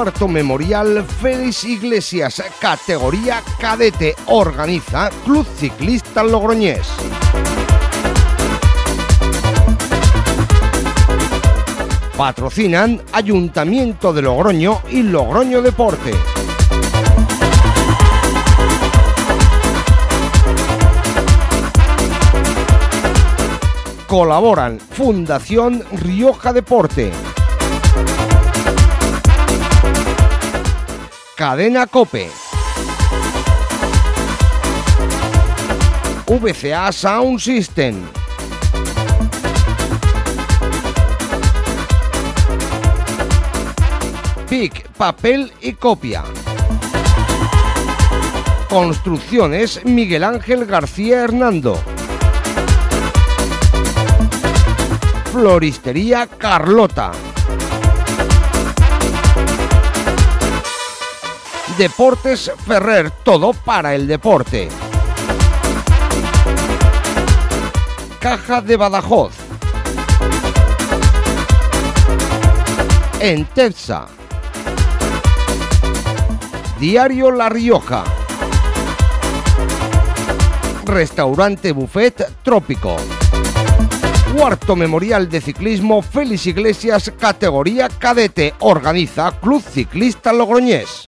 Cuarto Memorial Félix Iglesias, categoría cadete, organiza Club Ciclista Logroñés. Patrocinan Ayuntamiento de Logroño y Logroño Deporte. Colaboran Fundación Rioja Deporte, Cadena Cope, VCA Sound System, PIC Papel y Copia, Construcciones Miguel Ángel García Hernando, Floristería Carlota, Deportes Ferrer, todo para el deporte. Caja de Badajoz, Entepsa, Diario La Rioja, Restaurante Buffet Trópico. Cuarto Memorial de Ciclismo Félix Iglesias, categoría cadete, organiza Club Ciclista Logroñés.